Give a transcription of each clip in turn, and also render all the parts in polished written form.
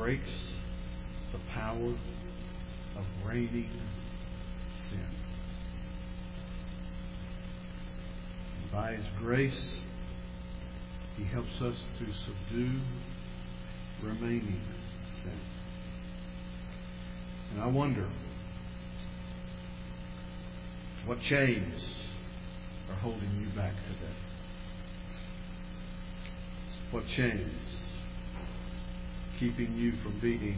breaks the power of reigning sin. And by His grace, He helps us to subdue remaining sin. And I wonder, what chains are holding you back today? What chains keeping you from being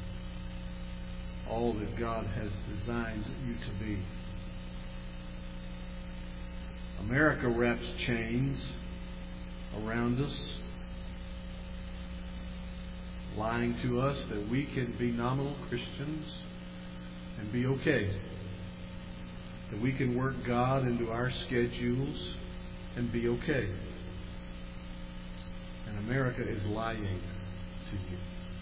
all that God has designed you to be? America wraps chains around us, lying to us that we can be nominal Christians and be okay. That we can work God into our schedules and be okay. And America is lying to you.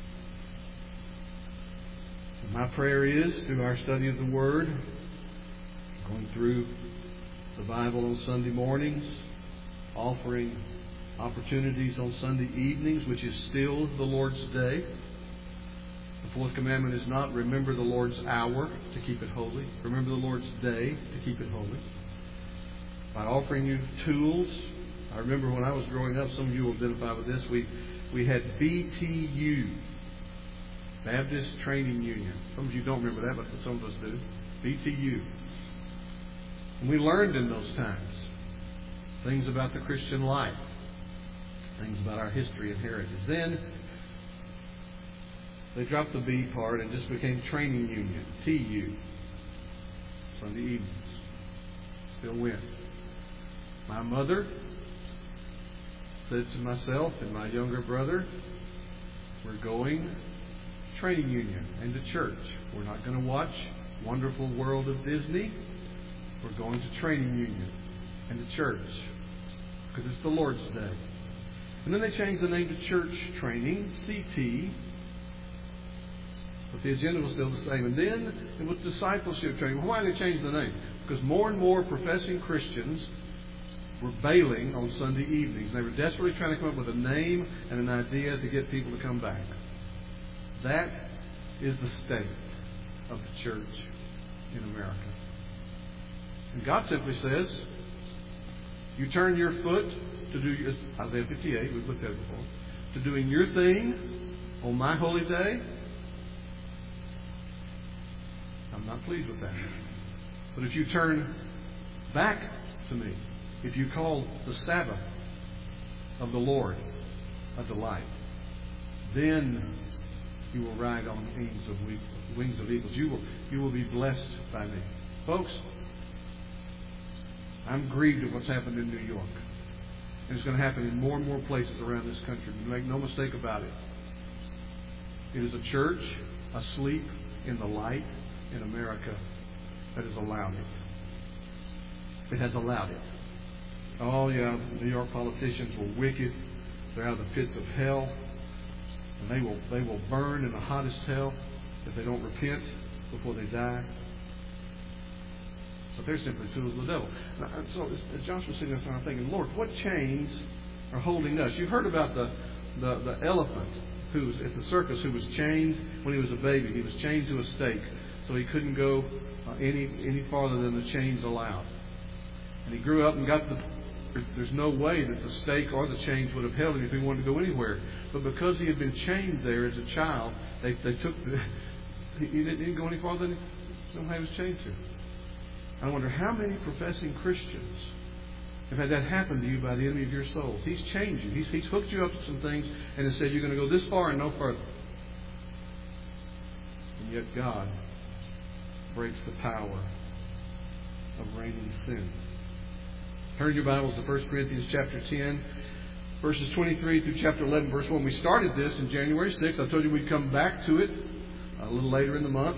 And my prayer is, through our study of the Word, going through the Bible on Sunday mornings, offering opportunities on Sunday evenings, which is still the Lord's Day. The fourth commandment is not remember the Lord's hour to keep it holy. Remember the Lord's day to keep it holy. By offering you tools. I remember when I was growing up, some of you will identify with this, we had BTU, Baptist Training Union. Some of you don't remember that, but some of us do. BTU. And we learned in those times things about the Christian life, things about our history and heritage. Then they dropped the B part and just became Training Union, TU. Sunday evenings. Still went. My mother said to myself and my younger brother, we're going Training Union and to church. We're not going to watch Wonderful World of Disney. We're going to Training Union and to church because it's the Lord's Day. And then they changed the name to Church Training, CT. But the agenda was still the same. And then it was Discipleship Training. Well, why did they change the name? Because more and more professing Christians were bailing on Sunday evenings. They were desperately trying to come up with a name and an idea to get people to come back. That is the state of the church in America. And God simply says, you turn your foot to do, Isaiah 58, we've looked at it before, to doing your thing on my holy day. I'm not pleased with that. But if you turn back to me, if you call the Sabbath of the Lord a delight, then you will ride on wings of eagles. You will be blessed by me. Folks, I'm grieved at what's happened in New York. And it's going to happen in more and more places around this country. Make no mistake about it. It is a church asleep in the light in America that has allowed it. It has allowed it. Oh, yeah, New York politicians were wicked. They're out of the pits of hell. And they will burn in the hottest hell if they don't repent before they die. But they're simply tools of the devil. And so as Josh was sitting there, I'm thinking, Lord, what chains are holding us? You've heard about the elephant who was at the circus who was chained when he was a baby. He was chained to a stake so he couldn't go any farther than the chains allowed. And he grew up and there's no way that the stake or the chains would have held him if he wanted to go anywhere. But because he had been chained there as a child, they took he didn't go any farther than he was chained to. I wonder how many professing Christians have had that happen to you by the enemy of your souls. He's chained you. He's hooked you up to some things and has said you're going to go this far and no further. And yet God breaks the power of reigning sin. Turn your Bibles to 1 Corinthians chapter 10, verses 23 through chapter 11, verse 1. We started this in January 6th. I told you we'd come back to it a little later in the month.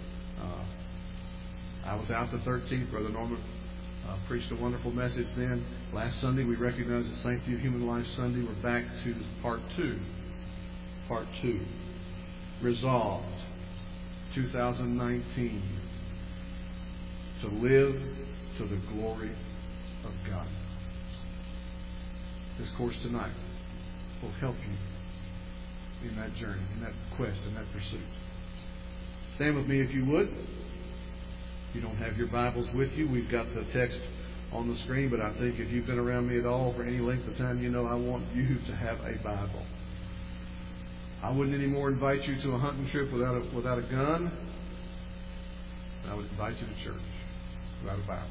I was out the 13th. Brother Norman preached a wonderful message then. Last Sunday we recognized the Sanctity of Human Life Sunday. We're back to part 2. Part 2. Resolved, 2019, to live to the glory of God. This course tonight will help you in that journey, in that quest, in that pursuit. Stand with me if you would. If you don't have your Bibles with you, we've got the text on the screen, but I think if you've been around me at all for any length of time, you know I want you to have a Bible. I wouldn't anymore invite you to a hunting trip without a gun. I would invite you to church without a Bible.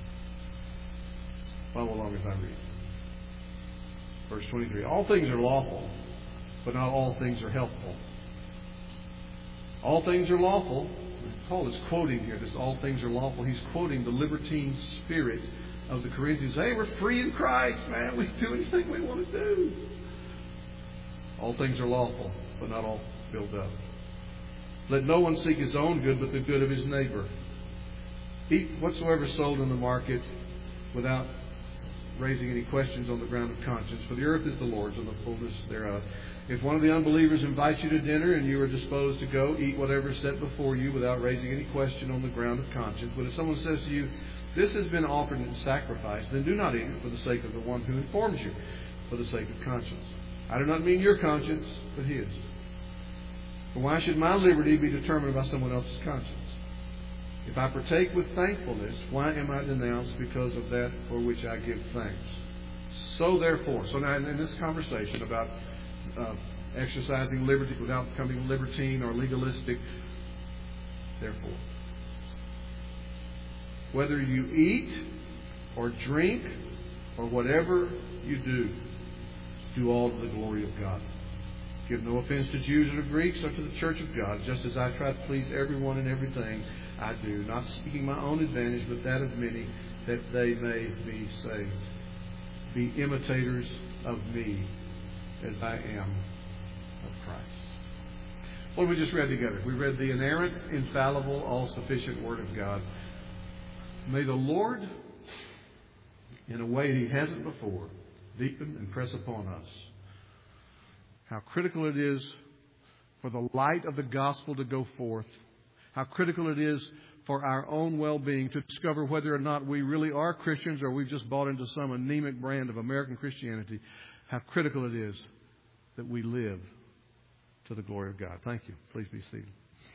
Follow along as I read. Verse 23. All things are lawful, but not all things are helpful. All things are lawful. Paul is quoting here this all things are lawful. He's quoting the libertine spirit of the Corinthians. Hey, we're free in Christ, man. We can do anything we want to do. All things are lawful, but not all build up. Let no one seek his own good, but the good of his neighbor. Eat whatsoever is sold in the market without raising any questions on the ground of conscience. For the earth is the Lord's and the fullness thereof. If one of the unbelievers invites you to dinner and you are disposed to go, eat whatever is set before you without raising any question on the ground of conscience. But if someone says to you, this has been offered in sacrifice, then do not eat it for the sake of the one who informs you, for the sake of conscience. I do not mean your conscience, but his. For why should my liberty be determined by someone else's conscience? If I partake with thankfulness, why am I denounced because of that for which I give thanks? So therefore, now in this conversation about exercising liberty without becoming libertine or legalistic, therefore, whether you eat or drink or whatever you do all to the glory of God. Give no offense to Jews or to Greeks or to the church of God, just as I try to please everyone in everything I do, not seeking my own advantage, but that of many, that they may be saved. Be imitators of me, as I am of Christ. What we just read together? We read the inerrant, infallible, all-sufficient Word of God. May the Lord, in a way He hasn't before, deepen and press upon us how critical it is for the light of the gospel to go forth. How critical it is for our own well-being to discover whether or not we really are Christians or we've just bought into some anemic brand of American Christianity. How critical it is that we live to the glory of God. Thank you. Please be seated.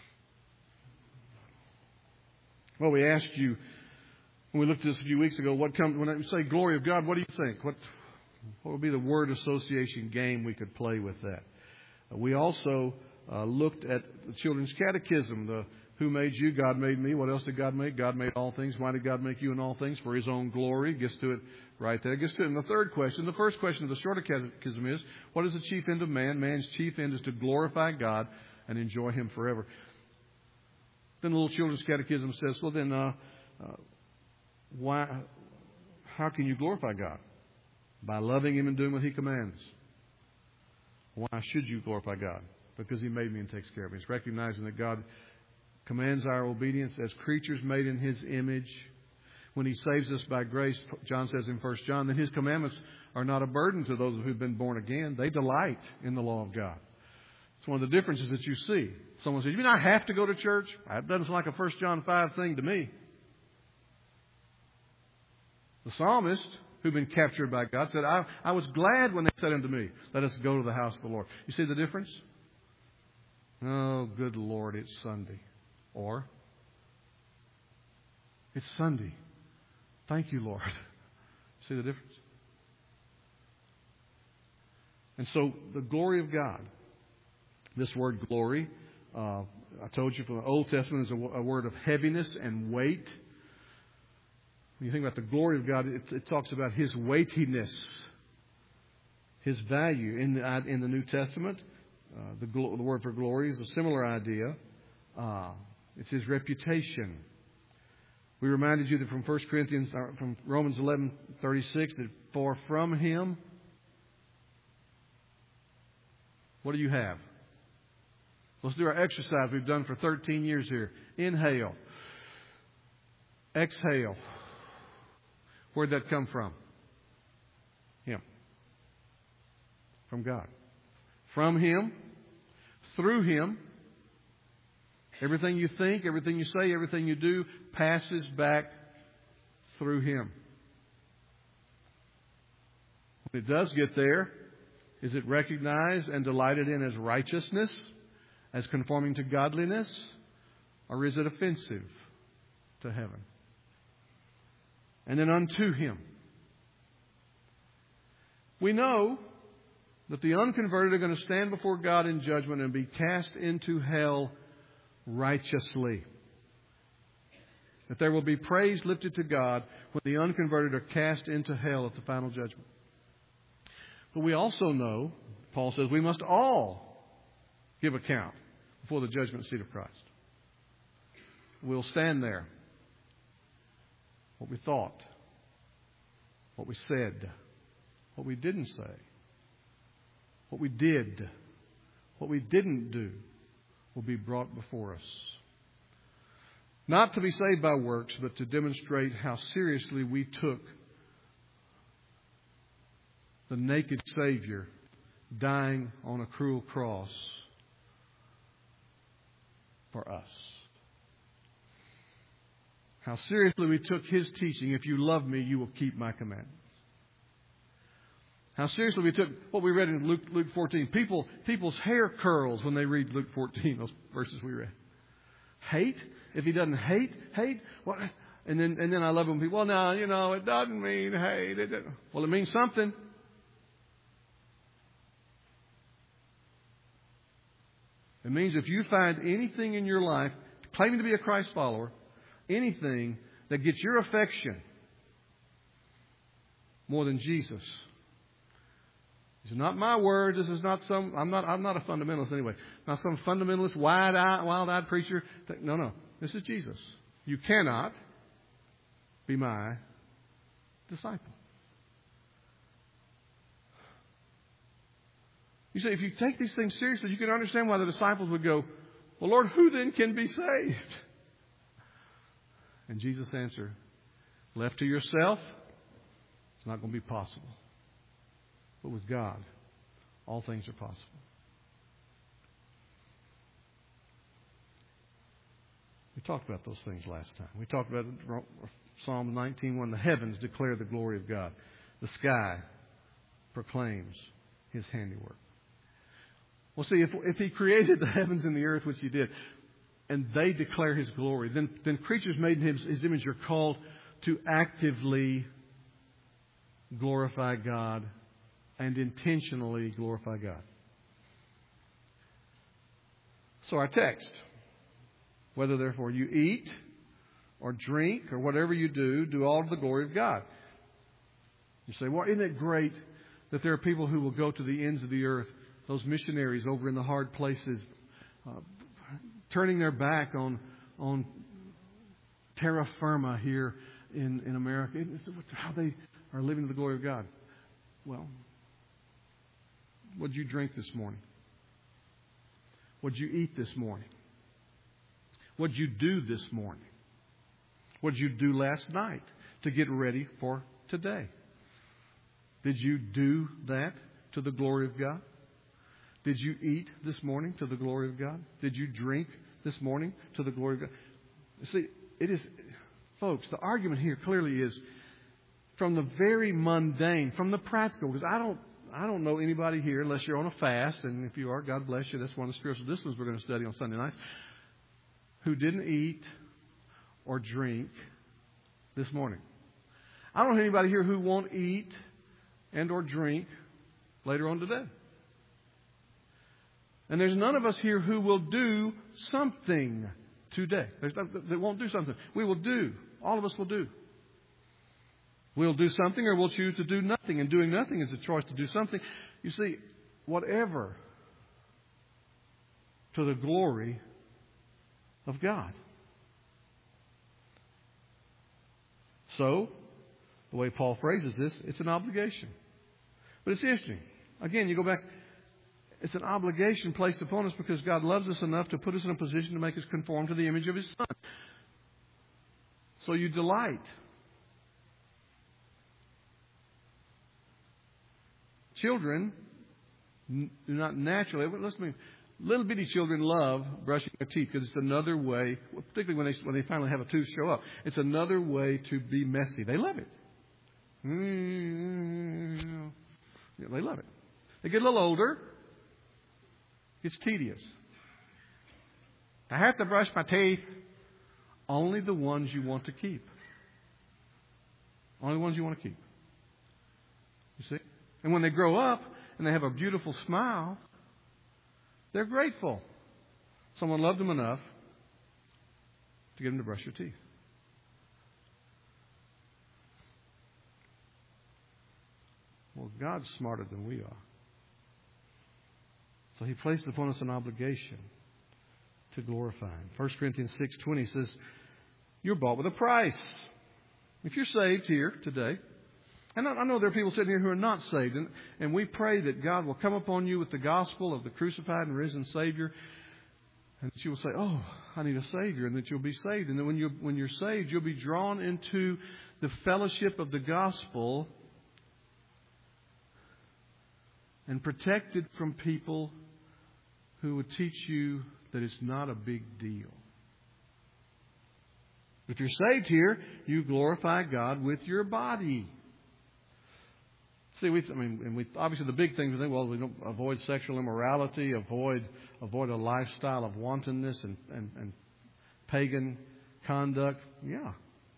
Well, we asked you when we looked at this a few weeks ago, when I say glory of God, what do you think? What would be the word association game we could play with that? We also looked at the Children's Catechism, who made you? God made me. What else did God make? God made all things. Why did God make you in all things? For His own glory. Gets to it right there. Gets to it in the third question. The first question of the Shorter Catechism is, what is the chief end of man? Man's chief end is to glorify God and enjoy Him forever. Then the little Children's Catechism says, well then, how can you glorify God? By loving Him and doing what He commands. Why should you glorify God? Because He made me and takes care of me. It's recognizing that God commands our obedience as creatures made in His image. When He saves us by grace, John says in 1 John, then His commandments are not a burden to those who've been born again. They delight in the law of God. It's one of the differences that you see. Someone says, you mean I have to go to church? That doesn't sound like a 1 John 5 thing to me. The psalmist, who'd been captured by God, said, I was glad when they said unto me, let us go to the house of the Lord. You see the difference? Oh, good Lord, it's Sunday. Or, it's Sunday. Thank you, Lord. See the difference? And so, the glory of God. This word glory, I told you from the Old Testament, is a word of heaviness and weight. When you think about the glory of God, it talks about His weightiness, His value. In the New Testament, the word for glory is a similar idea. It's His reputation. We reminded you that from from Romans 11:36, that for from Him, what do you have? Let's do our exercise we've done for 13 years here. Inhale. Exhale. Where'd that come from? Him. From God. From Him. Through Him. Everything you think, everything you say, everything you do passes back through Him. When it does get there, Is it recognized and delighted in as righteousness, as conforming to godliness, or is it offensive to heaven? And then unto Him. We know that the unconverted are going to stand before God in judgment and be cast into hell righteously. That there will be praise lifted to God when the unconverted are cast into hell at the final judgment. But we also know, Paul says, we must all give account before the judgment seat of Christ. We'll stand there. What we thought, what we said, what we didn't say, what we did, what we didn't do will be brought before us. Not to be saved by works, but to demonstrate how seriously we took the naked Savior dying on a cruel cross for us. How seriously we took His teaching, if you love me, you will keep my commandments. How seriously we took what we read in Luke 14. People's hair curls when they read Luke 14, those verses we read. Hate? If he doesn't hate? What? And then I love when people, well, no, it doesn't mean hate. Well, it means something. It means if you find anything in your life, claiming to be a Christ follower, anything that gets your affection more than Jesus. These are not my words. This is not some. I'm not a fundamentalist anyway. Not some fundamentalist, wild-eyed preacher. No. This is Jesus. You cannot be my disciple. You see, if you take these things seriously, you can understand why the disciples would go, well, Lord, who then can be saved? And Jesus answered, left to yourself, it's not going to be possible. But with God, all things are possible. We talked about those things last time. We talked about Psalm 19:1. The heavens declare the glory of God. The sky proclaims His handiwork. Well, see, if He created the heavens and the earth, which He did, and they declare His glory, then creatures made in His image are called to actively glorify God and intentionally glorify God. So our text, whether therefore you eat or drink or whatever you do all to the glory of God. You say, well, isn't it great that there are people who will go to the ends of the earth, those missionaries over in the hard places, turning their back on terra firma here in America. It's how they are living to the glory of God. Well, what did you drink this morning? What did you eat this morning? What did you do this morning? What did you do last night to get ready for today? Did you do that to the glory of God? Did you eat this morning to the glory of God? Did you drink this morning to the glory of God? See, it is, folks, the argument here clearly is from the very mundane, from the practical, because I don't know anybody here, unless you're on a fast, and if you are, God bless you, that's one of the spiritual disciplines we're going to study on Sunday nights, who didn't eat or drink this morning. I don't know anybody here who won't eat and or drink later on today. And there's none of us here who will do something today. That won't do something. We will do. All of us will do. We'll do something or we'll choose to do nothing. And doing nothing is a choice to do something. You see, whatever to the glory of God. So, the way Paul phrases this, it's an obligation. But it's interesting. Again, you go back. It's an obligation placed upon us because God loves us enough to put us in a position to make us conform to the image of His Son. So you delight. Children do not naturally, listen to me, little bitty children love brushing their teeth because it's another way, particularly when they finally have a tooth show up, it's another way to be messy. They love it. They love it. They get a little older. It's tedious. I have to brush my teeth. Only the ones you want to keep. Only the ones you want to keep. You see? And when they grow up and they have a beautiful smile, they're grateful. Someone loved them enough to get them to brush your teeth. Well, God's smarter than we are. So He places upon us an obligation to glorify Him. 1 Corinthians 6:20 says, you're bought with a price. If you're saved here today, and I know there are people sitting here who are not saved, and we pray that God will come upon you with the gospel of the crucified and risen Savior, and that you will say, oh, I need a Savior, and that you'll be saved. And then when you're saved, you'll be drawn into the fellowship of the gospel and protected from people who would teach you that it's not a big deal. If you're saved here, you glorify God with your body. See, obviously the big things we think, well, we don't avoid sexual immorality, avoid a lifestyle of wantonness and pagan conduct. Yeah.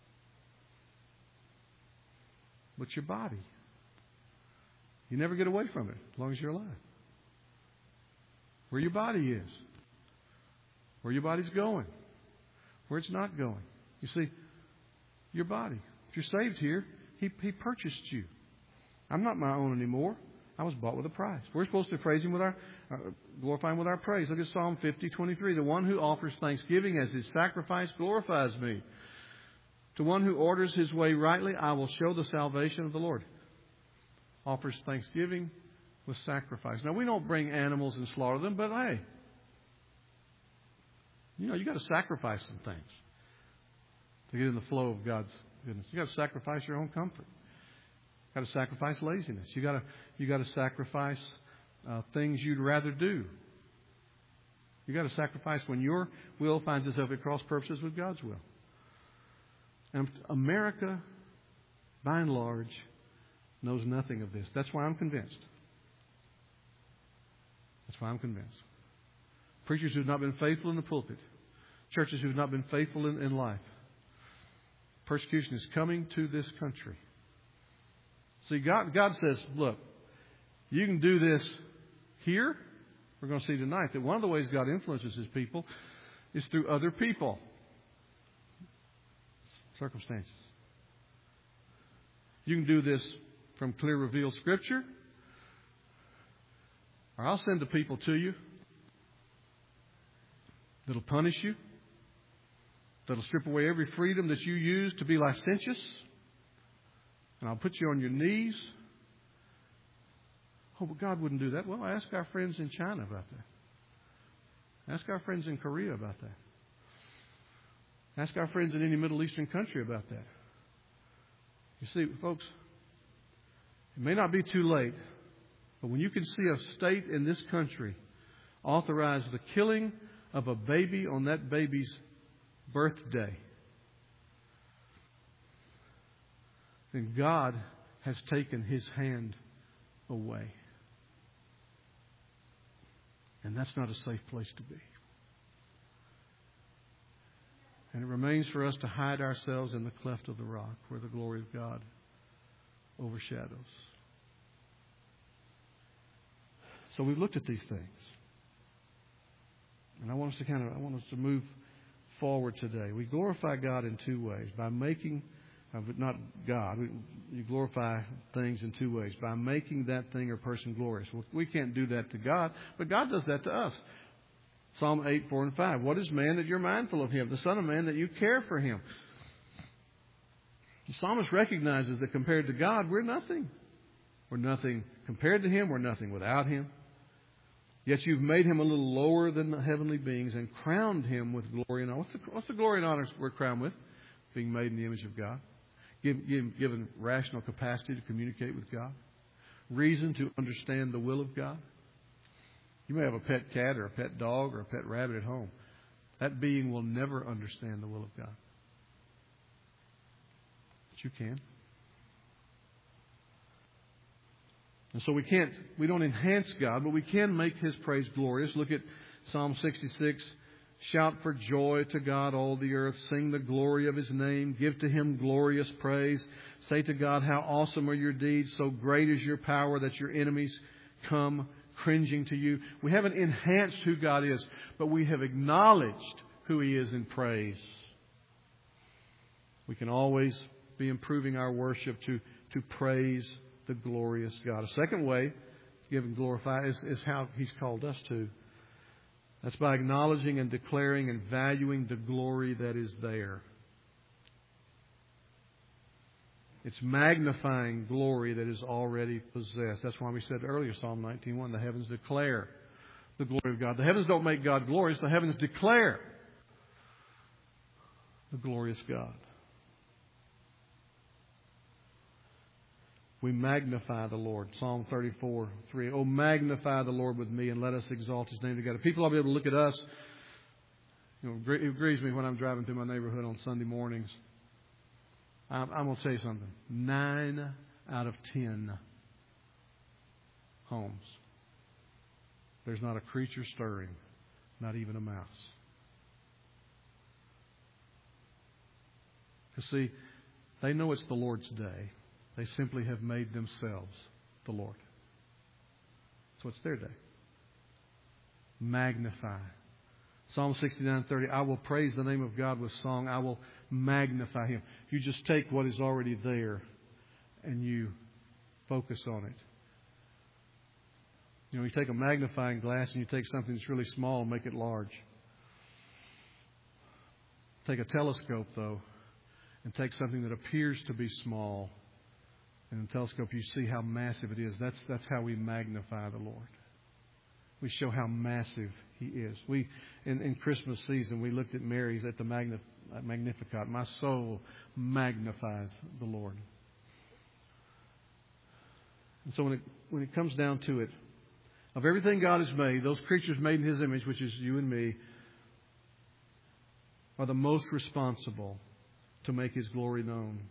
But your body, you never get away from it as long as you're alive. Where your body is, where your body's going, where it's not going. You see, your body. If you're saved here, He purchased you. I'm not my own anymore. I was bought with a price. We're supposed to praise Him with glorify Him with our praise. Look at Psalm 50:23. The one who offers thanksgiving as his sacrifice glorifies me. To one who orders his way rightly, I will show the salvation of the Lord. Offers thanksgiving with sacrifice. Now, we don't bring animals and slaughter them, but hey, you got to sacrifice some things to get in the flow of God's goodness. You got to sacrifice your own comfort. You got to sacrifice laziness. You got to sacrifice things you'd rather do. You got to sacrifice when your will finds itself at cross purposes with God's will. And America, by and large, knows nothing of this. That's why I'm convinced. That's why I'm convinced. Preachers who have not been faithful in the pulpit, churches who have not been faithful in life. Persecution is coming to this country. See, God says, look, you can do this here. We're going to see tonight that one of the ways God influences His people is through other people. Circumstances. You can do this from clear revealed Scripture, or I'll send the people to you that'll punish you, that'll strip away every freedom that you use to be licentious, and I'll put you on your knees. Oh, but God wouldn't do that. Well, ask our friends in China about that. Ask our friends in Korea about that. Ask our friends in any Middle Eastern country about that. You see, folks, it may not be too late, but when you can see a state in this country authorize the killing of a baby on that baby's birthday, then God has taken His hand away. And that's not a safe place to be. And it remains for us to hide ourselves in the cleft of the rock where the glory of God overshadows. So we've looked at these things. And I want us to move forward today. We glorify God in two ways. By making, not God, you glorify things in two ways. By making that thing or person glorious. Well, we can't do that to God, but God does that to us. Psalm 8:4-5. What is man that you're mindful of him? The Son of Man that you care for him. The psalmist recognizes that compared to God, we're nothing. We're nothing compared to Him. We're nothing without Him. Yet you've made Him a little lower than the heavenly beings and crowned Him with glory and honor. What's the glory and honor we're crowned with? Being made in the image of God. Given rational capacity to communicate with God. Reason to understand the will of God. You may have a pet cat or a pet dog or a pet rabbit at home. That being will never understand the will of God. But you can. And so we don't enhance God, but we can make His praise glorious. Look at Psalm 66. Shout for joy to God, all the earth. Sing the glory of His name. Give to Him glorious praise. Say to God, how awesome are your deeds. So great is your power that your enemies come cringing to you. We haven't enhanced who God is, but we have acknowledged who He is in praise. We can always be improving our worship to praise the glorious God. A second way to give and glorify is how He's called us to. That's by acknowledging and declaring and valuing the glory that is there. It's magnifying glory that is already possessed. That's why we said earlier, Psalm 19:1, the heavens declare the glory of God. The heavens don't make God glorious. The heavens declare the glorious God. We magnify the Lord. Psalm 34:3. Oh, magnify the Lord with me and let us exalt His name together. People will be able to look at us. It grieves me when I'm driving through my neighborhood on Sunday mornings. I'm going to tell you something. 9 out of 10 homes, there's not a creature stirring, not even a mouse. Because see, they know it's the Lord's day. They simply have made themselves the Lord. So it's their day. Magnify. Psalm 69:30. I will praise the name of God with song. I will magnify Him. You just take what is already there and you focus on it. You take a magnifying glass and you take something that's really small and make it large. Take a telescope, though, and take something that appears to be small. And in the telescope, you see how massive it is. That's how we magnify the Lord. We show how massive He is. In Christmas season, we looked at Mary's at the Magnificat. My soul magnifies the Lord. And so when it comes down to it, of everything God has made, those creatures made in His image, which is you and me, are the most responsible to make His glory known.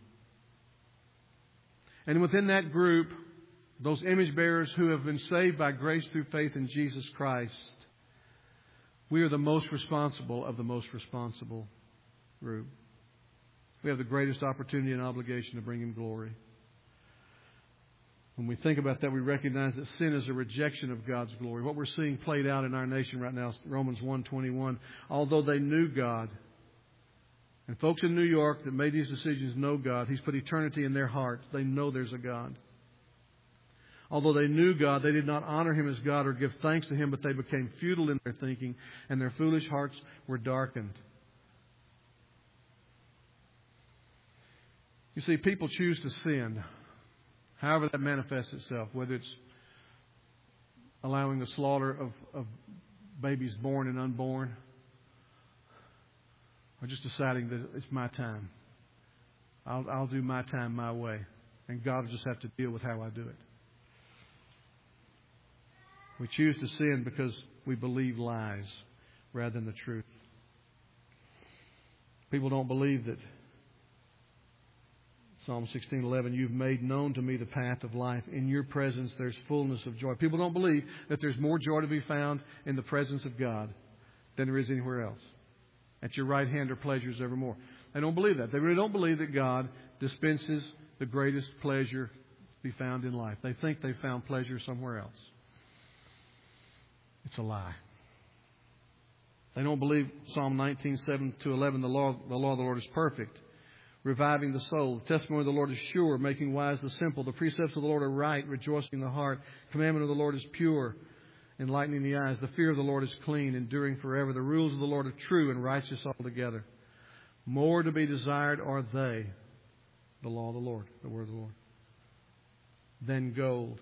And within that group, those image bearers who have been saved by grace through faith in Jesus Christ, we are the most responsible of the most responsible group. We have the greatest opportunity and obligation to bring Him glory. When we think about that, we recognize that sin is a rejection of God's glory. What we're seeing played out in our nation right now is Romans 1:21. Although they knew God, and folks in New York that made these decisions know God, He's put eternity in their hearts. They know there's a God. Although they knew God, they did not honor Him as God or give thanks to Him, but they became futile in their thinking, and their foolish hearts were darkened. You see, people choose to sin, however that manifests itself, whether it's allowing the slaughter of babies born and unborn, or just deciding that it's my time. I'll do my time my way, and God will just have to deal with how I do it. We choose to sin because we believe lies rather than the truth. People don't believe that. Psalm 16:11, you've made known to me the path of life. In your presence there's fullness of joy. People don't believe that there's more joy to be found in the presence of God than there is anywhere else. At your right hand are pleasures evermore. They don't believe that. They really don't believe that God dispenses the greatest pleasure to be found in life. They think they found pleasure somewhere else. It's a lie. They don't believe Psalm 19:7-11, the law of the Lord is perfect, reviving the soul. The testimony of the Lord is sure, making wise the simple. The precepts of the Lord are right, rejoicing the heart. The commandment of the Lord is pure, enlightening the eyes. The fear of the Lord is clean, enduring forever. The rules of the Lord are true and righteous altogether. More to be desired are they, the law of the Lord, the word of the Lord, than gold,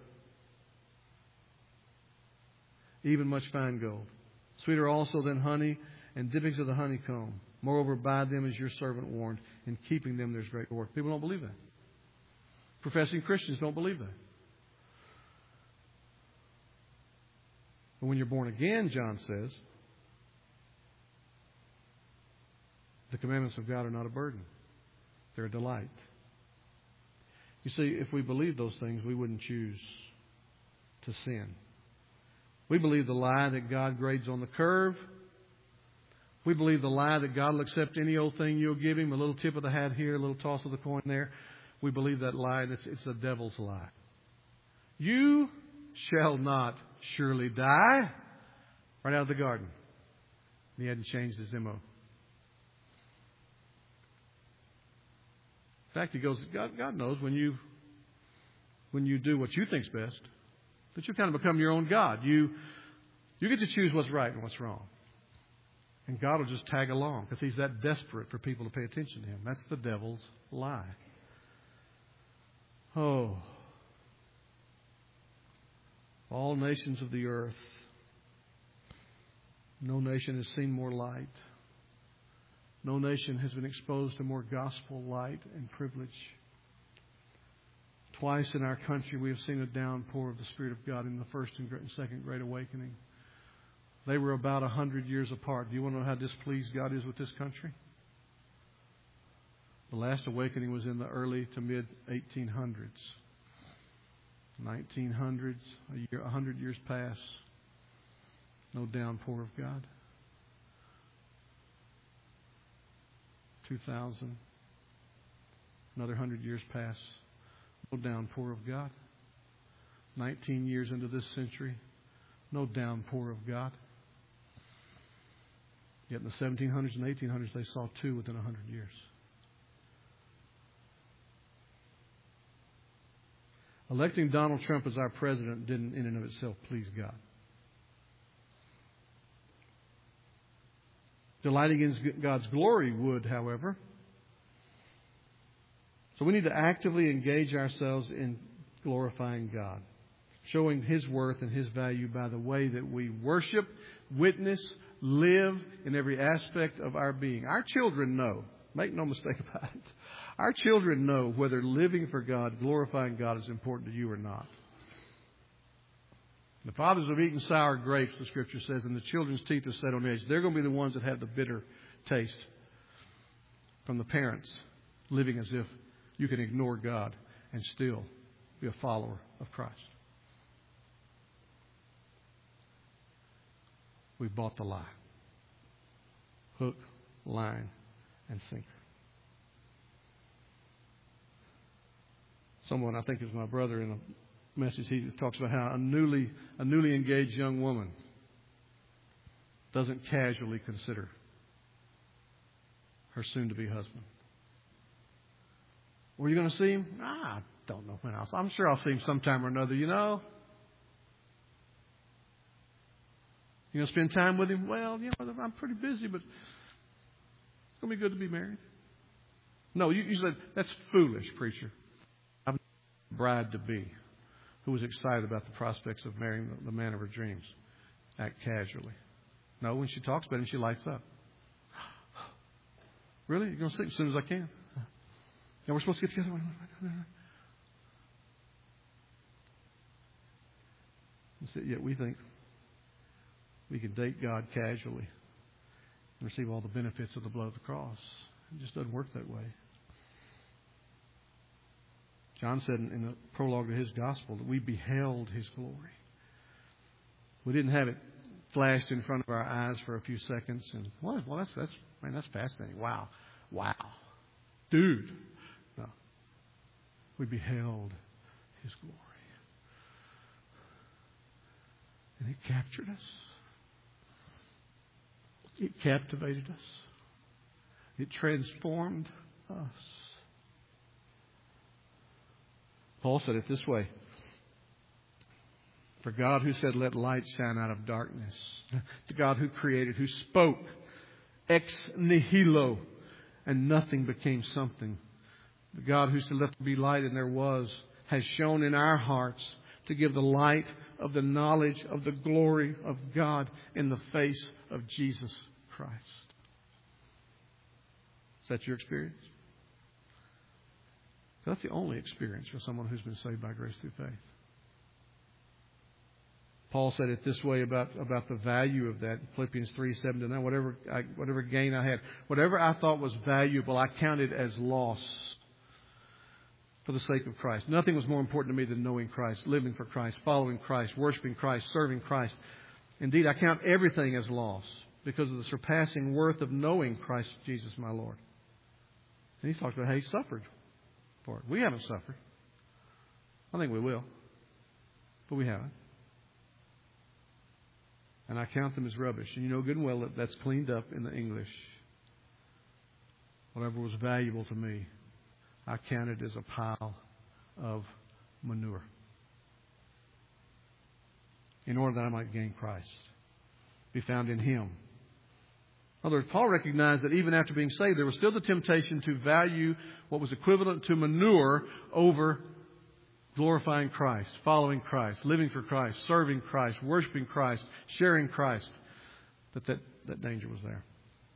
even much fine gold. Sweeter also than honey and dippings of the honeycomb. Moreover, by them is your servant warned. In keeping them there's great reward. People don't believe that. Professing Christians don't believe that. But when you're born again, John says, the commandments of God are not a burden. They're a delight. You see, if we believed those things, we wouldn't choose to sin. We believe the lie that God grades on the curve. We believe the lie that God will accept any old thing you'll give Him, a little tip of the hat here, a little toss of the coin there. We believe that lie, and it's the devil's lie. You shall not surely die. Right out of the garden. He hadn't changed his MO. In fact, he goes, God knows when you do what you think's best, that you kind of become your own God. You get to choose what's right and what's wrong. And God will just tag along because He's that desperate for people to pay attention to Him. That's the devil's lie. Oh. All nations of the earth. No nation has seen more light. No nation has been exposed to more gospel light and privilege. Twice in our country we have seen a downpour of the Spirit of God in the first and second Great Awakening. They were about 100 years apart. Do you want to know how displeased God is with this country? The last awakening was in the early to mid 1800s. 1900s, 100 years pass. No downpour of God. 2000, another 100 years pass. No downpour of God. 19 years into this century, no downpour of God. Yet in the 1700s and 1800s, they saw two within 100 years. Electing Donald Trump as our president didn't in and of itself please God. Delighting in God's glory would, however. So we need to actively engage ourselves in glorifying God, showing His worth and His value by the way that we worship, witness, live in every aspect of our being. Our children know. Make no mistake about it. Our children know whether living for God, glorifying God is important to you or not. The fathers have eaten sour grapes, the Scripture says, and the children's teeth are set on edge. They're going to be the ones that have the bitter taste from the parents living as if you can ignore God and still be a follower of Christ. We bought the lie. Hook, line, and sinker. Someone, I think it was my brother in a message, he talks about how a newly engaged young woman doesn't casually consider her soon-to-be husband. Were you going to see him? I don't know when else. I'm sure I'll see him sometime or another, you know. You going to spend time with him? Well, you know, I'm pretty busy, but it's going to be good to be married. No, you said, that's foolish, preacher. I've a bride-to-be who was excited about the prospects of marrying the man of her dreams. Act casually. No, when she talks about him, she lights up. Really? You're going to sleep as soon as I can? Now we're supposed to get together. Yet we think we can date God casually and receive all the benefits of the blood of the cross. It just doesn't work that way. John said in the prologue to his gospel that we beheld His glory. We didn't have it flashed in front of our eyes for a few seconds and well, that's fascinating. Wow, dude. No, we beheld His glory, and it captured us. It captivated us. It transformed us. Paul said it this way. For God who said, let light shine out of darkness. The God who created, who spoke ex nihilo, and nothing became something. The God who said, let there be light, and there was, has shone in our hearts to give the light of the knowledge of the glory of God in the face of Jesus Christ. Is that your experience? That's the only experience for someone who's been saved by grace through faith. Paul said it this way about the value of that. Philippians 3:7-9. Whatever gain I had, whatever I thought was valuable, I counted as loss for the sake of Christ. Nothing was more important to me than knowing Christ, living for Christ, following Christ, worshiping Christ, serving Christ. Indeed, I count everything as loss because of the surpassing worth of knowing Christ Jesus my Lord. And he's talked about how he suffered for it. We haven't suffered. I think we will. But we haven't. And I count them as rubbish. And you know good and well that that's cleaned up in the English. Whatever was valuable to me, I counted as a pile of manure. In order that I might gain Christ. Be found in Him. In other words, Paul recognized that even after being saved, there was still the temptation to value what was equivalent to manure over glorifying Christ, following Christ, living for Christ, serving Christ, worshiping Christ, sharing Christ. That danger was there.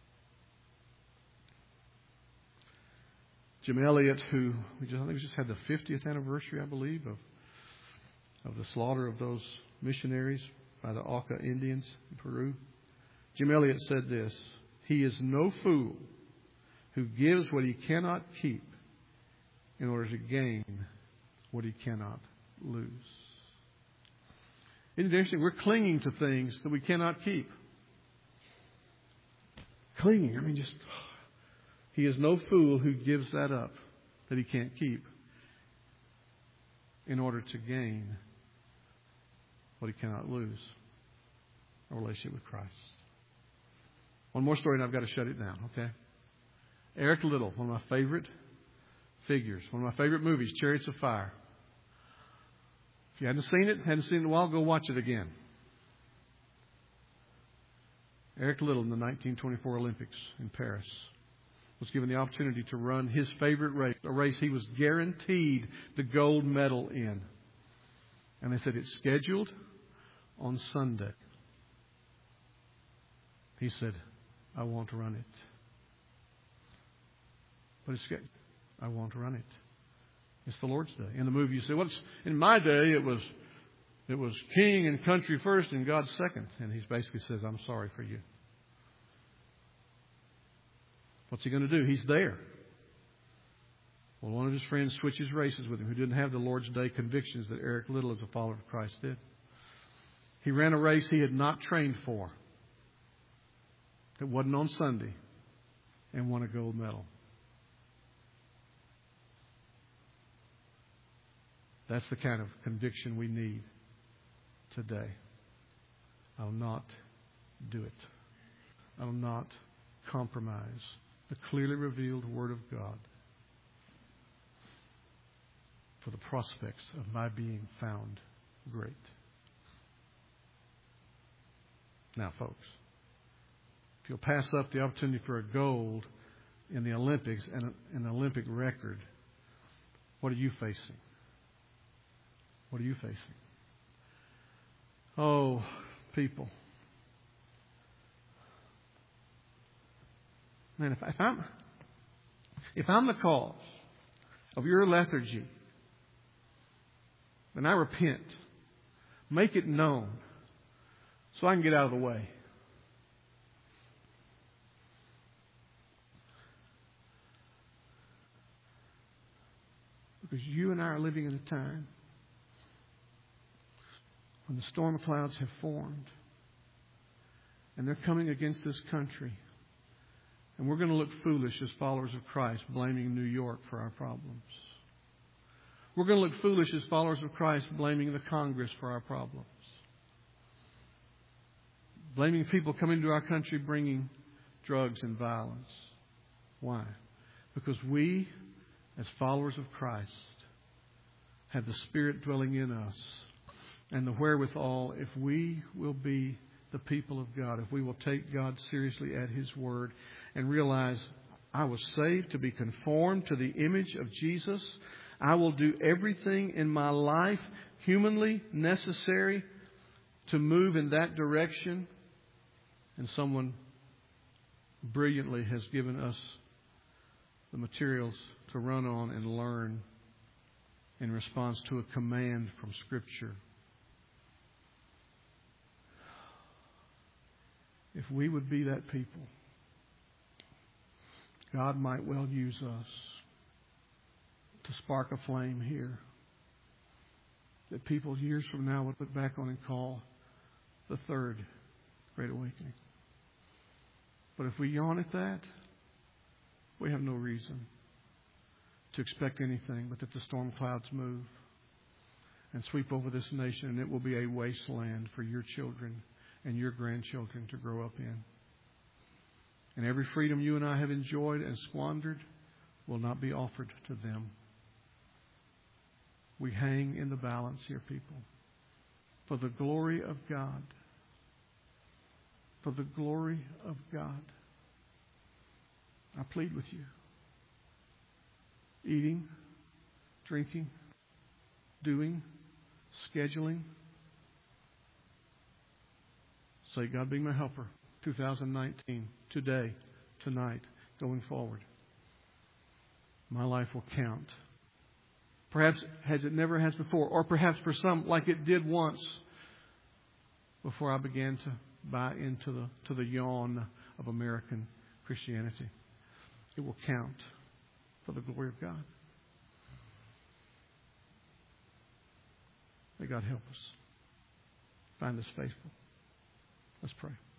Jim Elliot, who I think we just had the 50th anniversary, I believe, of the slaughter of those missionaries by the Auca Indians in Peru. Jim Elliot said this: "He is no fool who gives what he cannot keep in order to gain what he cannot lose." Isn't it interesting? We're clinging to things that we cannot keep. Clinging. I mean, he is no fool who gives that up that he can't keep in order to gain what he cannot lose, a relationship with Christ. One more story and I've got to shut it down, okay? Eric Liddell, one of my favorite figures, one of my favorite movies, Chariots of Fire. If you hadn't seen it in a while, go watch it again. Eric Liddell in the 1924 Olympics in Paris was given the opportunity to run his favorite race, a race he was guaranteed the gold medal in. And they said, it's scheduled on Sunday. He said, I want to run it. But it's scheduled. I want to run it. It's the Lord's day. In the movie you say, well, in my day it was king and country first and God second. And he basically says, I'm sorry for you. What's he going to do? He's there. Well, one of his friends switches races with him who didn't have the Lord's Day convictions that Eric Liddell, as a follower of Christ, did. He ran a race he had not trained for. It wasn't on Sunday, and won a gold medal. That's the kind of conviction we need today. I'll not do it. I'll not compromise the clearly revealed Word of God for the prospects of my being found great. Now, folks, if you'll pass up the opportunity for a gold in the Olympics and an Olympic record, what are you facing? What are you facing? Oh, people. Man, if I'm the cause of your lethargy, then I repent. Make it known so I can get out of the way. Because you and I are living in a time when the storm clouds have formed and they're coming against this country. And we're going to look foolish as followers of Christ, blaming New York for our problems. We're going to look foolish as followers of Christ, blaming the Congress for our problems. Blaming people coming to our country bringing drugs and violence. Why? Because we, as followers of Christ, have the Spirit dwelling in us and the wherewithal, if we will be the people of God, if we will take God seriously at His Word and realize I was saved to be conformed to the image of Jesus. I will do everything in my life humanly necessary to move in that direction. And someone brilliantly has given us the materials to run on and learn in response to a command from Scripture. If we would be that people, God might well use us to to spark a flame here that people years from now would look back on and call the third Great Awakening. But if we yawn at that, we have no reason to expect anything but that the storm clouds move and sweep over this nation, and it will be a wasteland for your children and your grandchildren to grow up in. And every freedom you and I have enjoyed and squandered will not be offered to them. We hang in the balance here, people. For the glory of God. For the glory of God. I plead with you. Eating, drinking, doing, scheduling. Say, God be my helper. 2019, today, tonight, going forward. My life will count. Perhaps as it never has before, or perhaps for some like it did once before I began to buy into the yawn of American Christianity. It will count for the glory of God. May God help us. Find us faithful. Let's pray.